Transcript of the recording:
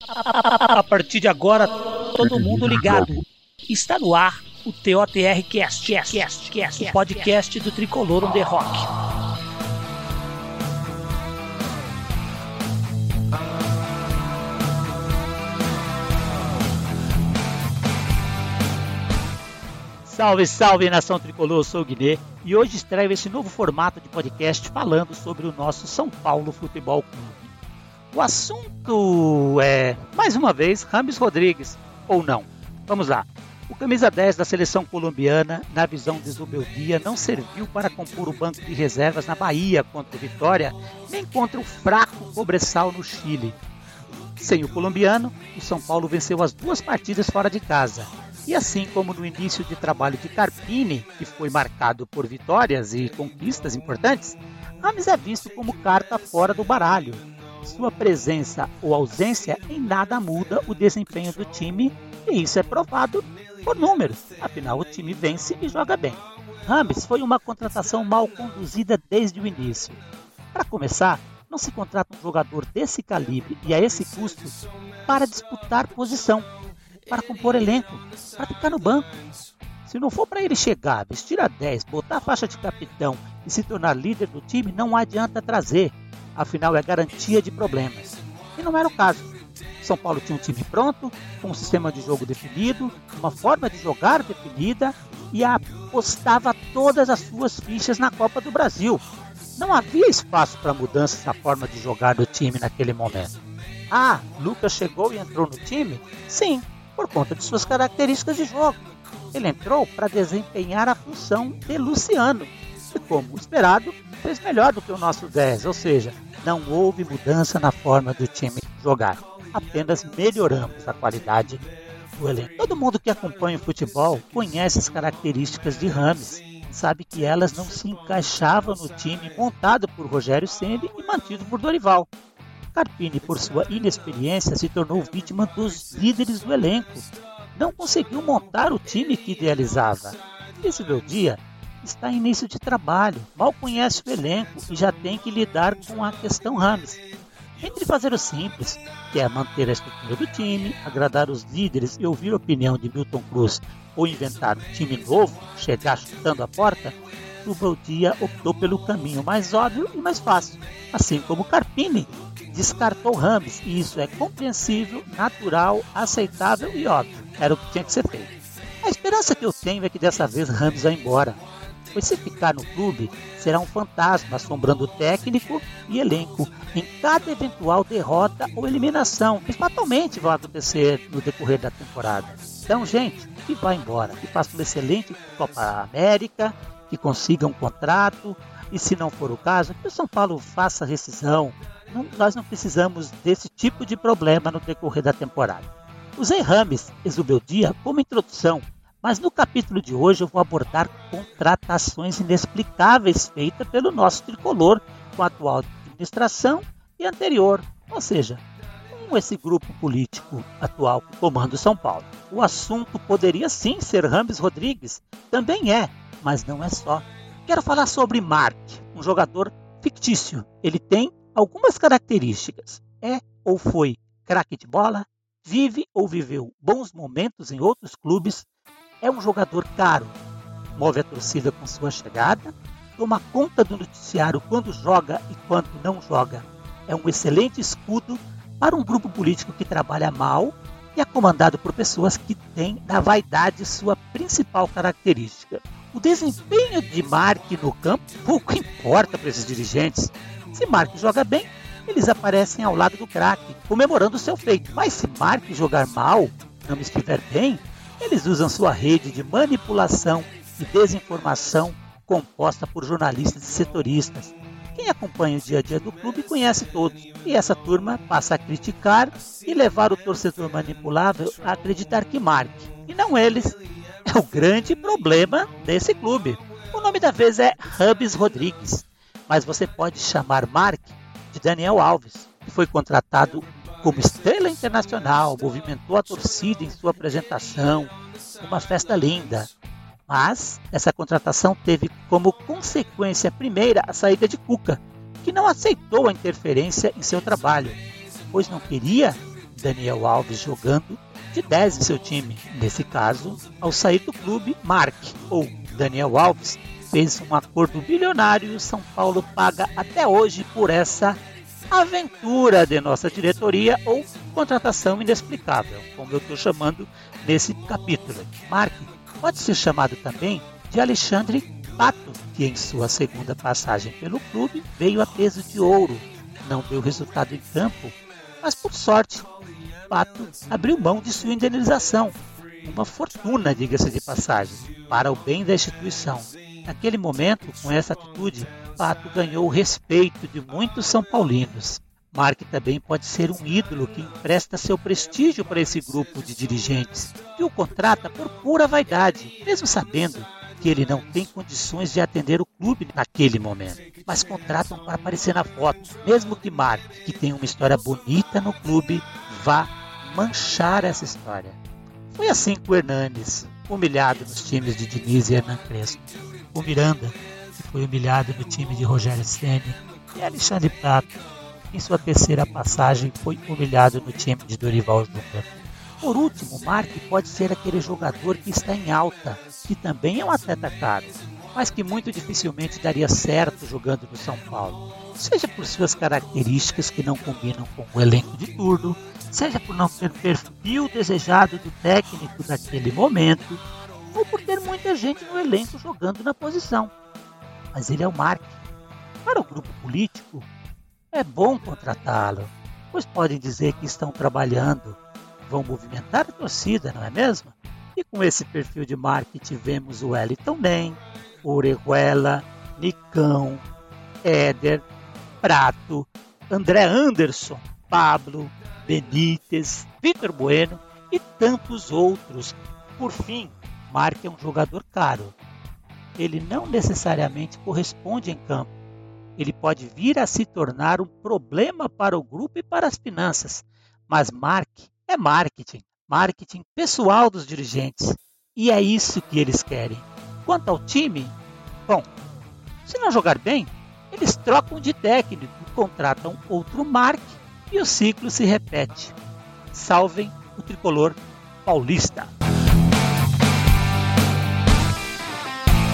A partir de agora, todo mundo ligado. Está no ar o TOTR Cast, o podcast do Tricolor on the Rock. Salve, salve, nação tricolor, eu sou o Guilherme e hoje estreio esse novo formato de podcast falando sobre o nosso São Paulo Futebol Clube. O assunto é, mais uma vez, James Rodrigues, ou não. Vamos lá. O camisa 10 da seleção colombiana, na visão de Zubeldia, não serviu para compor o banco de reservas na Bahia contra o Vitória, nem contra o fraco Cobresal no Chile. Sem o colombiano, o São Paulo venceu as duas partidas fora de casa. E assim como no início de trabalho de Carpini, que foi marcado por vitórias e conquistas importantes, James é visto como carta fora do baralho. Sua presença ou ausência em nada muda o desempenho do time e isso é provado por números, afinal o time vence e joga bem. James foi uma contratação mal conduzida desde o início. Para começar, não se contrata um jogador desse calibre e a esse custo para disputar posição, para compor elenco, para ficar no banco. Se não for para ele chegar, vestir a 10, botar a faixa de capitão e se tornar líder do time, não adianta trazer. Afinal, é garantia de problemas. E não era o caso. São Paulo tinha um time pronto, com um sistema de jogo definido, uma forma de jogar definida e apostava todas as suas fichas na Copa do Brasil. Não havia espaço para mudanças na forma de jogar do time naquele momento. Lucas chegou e entrou no time? Sim, por conta de suas características de jogo. Ele entrou para desempenhar a função de Luciano. E como esperado, fez melhor do que o nosso 10, ou seja, não houve mudança na forma do time jogar, apenas melhoramos a qualidade do elenco. Todo mundo que acompanha o futebol conhece as características de James, sabe que elas não se encaixavam no time montado por Rogério Ceni e mantido por Dorival. Carpini, por sua inexperiência, se tornou vítima dos líderes do elenco, não conseguiu montar o time que idealizava. Esse Zubeldia está em início de trabalho, mal conhece o elenco e já tem que lidar com a questão James. Entre fazer o simples, que é manter a estrutura do time, agradar os líderes e ouvir a opinião de Milton Cruz, ou inventar um time novo, chegar chutando a porta, Zubeldia optou pelo caminho mais óbvio e mais fácil, assim como Carpini descartou James, e isso é compreensível, natural, aceitável e óbvio. Era o que tinha que ser feito. A esperança que eu tenho é que dessa vez James vai embora, pois se ficar no clube, será um fantasma assombrando o técnico e elenco em cada eventual derrota ou eliminação, que fatalmente vai acontecer no decorrer da temporada. Então, gente, que vá embora, que faça uma excelente Copa América, que consiga um contrato, e se não for o caso, que o São Paulo faça rescisão. Nós não precisamos desse tipo de problema no decorrer da temporada. Usei James e Zubeldia como introdução, mas no capítulo de hoje eu vou abordar contratações inexplicáveis feitas pelo nosso tricolor com a atual administração e anterior, ou seja, com esse grupo político atual que comanda o São Paulo. O assunto poderia sim ser James Rodrigues, também é, mas não é só. Quero falar sobre Mark, um jogador fictício. Ele tem algumas características. É ou foi craque de bola, vive ou viveu bons momentos em outros clubes, é um jogador caro, move a torcida com sua chegada, toma conta do noticiário quando joga e quando não joga. É um excelente escudo para um grupo político que trabalha mal e é comandado por pessoas que têm na vaidade sua principal característica. O desempenho de Mark no campo pouco importa para esses dirigentes. Se Mark joga bem, eles aparecem ao lado do craque, comemorando o seu feito. Mas se Mark jogar mal, não estiver bem, eles usam sua rede de manipulação e desinformação composta por jornalistas e setoristas. Quem acompanha o dia a dia do clube conhece todos, e essa turma passa a criticar e levar o torcedor manipulável a acreditar que Mark, e não eles, é o grande problema desse clube. O nome da vez é James Rodrigues, mas você pode chamar Mark de Daniel Alves, que foi contratado como estrela internacional, movimentou a torcida em sua apresentação, uma festa linda. Mas essa contratação teve como consequência primeira a saída de Cuca, que não aceitou a interferência em seu trabalho, pois não queria Daniel Alves jogando de 10 em seu time. Nesse caso, ao sair do clube, Mark, ou Daniel Alves, fez um acordo bilionário e o São Paulo paga até hoje por essa aventura de nossa diretoria ou contratação inexplicável, como eu estou chamando nesse capítulo. Mark pode ser chamado também de Alexandre Pato, que em sua segunda passagem pelo clube veio a peso de ouro. Não deu resultado em campo, mas por sorte, Pato abriu mão de sua indenização, uma fortuna, diga-se de passagem, para o bem da instituição. Naquele momento, com essa atitude, Pato ganhou o respeito de muitos são paulinos. Mark também pode ser um ídolo que empresta seu prestígio para esse grupo de dirigentes, que o contrata por pura vaidade, mesmo sabendo que ele não tem condições de atender o clube naquele momento, mas contratam para aparecer na foto, mesmo que Mark, que tem uma história bonita no clube, vá manchar essa história. Foi assim com o Hernanes, humilhado nos times de Diniz e Hernan Crespo, o Miranda, que foi humilhado no time de Rogério Ceni, e Alexandre Pato, em sua terceira passagem, foi humilhado no time de Dorival Júnior. Por último, Mark pode ser aquele jogador que está em alta, que também é um atleta caro, mas que muito dificilmente daria certo jogando no São Paulo, seja por suas características que não combinam com o elenco de turno, seja por não ter perfil desejado do técnico naquele momento, ou por ter muita gente no elenco jogando na posição. Mas ele é o Mark. Para o grupo político, é bom contratá-lo, pois podem dizer que estão trabalhando, vão movimentar a torcida, não é mesmo? E com esse perfil de Mark tivemos o Wellington Nem, Orejuela, Nicão, Éder, Prato, André Anderson, Pablo, Benítez, Vitor Bueno e tantos outros. Por fim, Mark é um jogador caro. Ele não necessariamente corresponde em campo. Ele pode vir a se tornar um problema para o grupo e para as finanças. Mas Mark é marketing pessoal dos dirigentes. E é isso que eles querem. Quanto ao time, bom, se não jogar bem, eles trocam de técnico, contratam outro Mark e o ciclo se repete. Salvem o tricolor paulista.